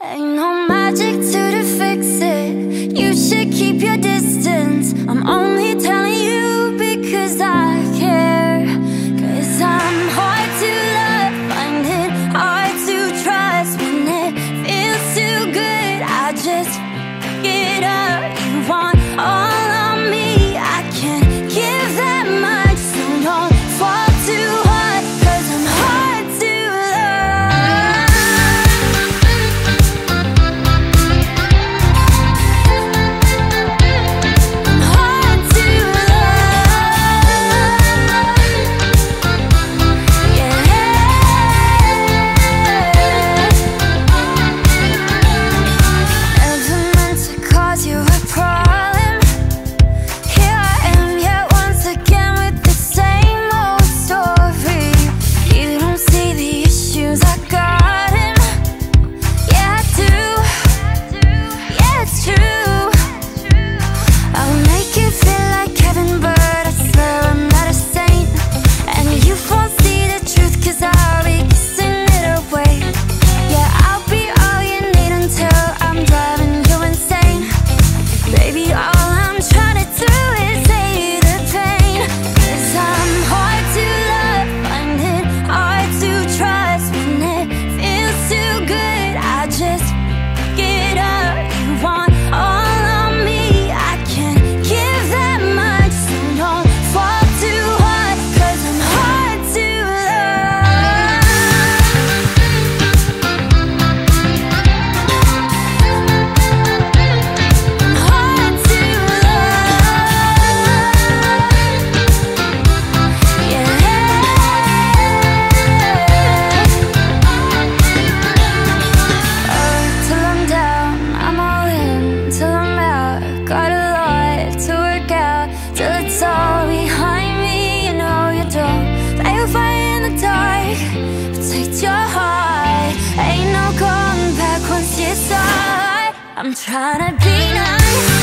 Ain't no magic to fix it. You should keep your distance. I'm only telling you because I care. 'Cause I'm hard to love, find it hard to trust. When it feels too good, I just get up. You want all of me, I can't give that much. So don't fall too hard, 'cause I'm hard to love. I'm hard to love. Yeah. Never meant to cause you a problem. Here I am yet once again with the same old story. You don't see the issues I got in. Yeah, I do. Yeah, it's true. I'll make you feel like heaven, but I swear I'm not a saint. And you won't see the truth, 'cause I'll be kissing it away. Yeah, I'll be all you need until I'm driving you insane. Baby, all I'm trying to do is save the pain. 'Cause I'm hard to love, find it hard to trust. When it feels too good, I just get up. You want all of me, I can't give that much. So don't fall too hard, 'cause I'm hard to love. I'm hard to love. Yeah. Till I'm down, I'm all in. Till I'm out, got a lot to work out. Till it's all behind me, you know you don't play a fight in the dark. Protect your heart, ain't no going back once you start. I'm trying to be nice.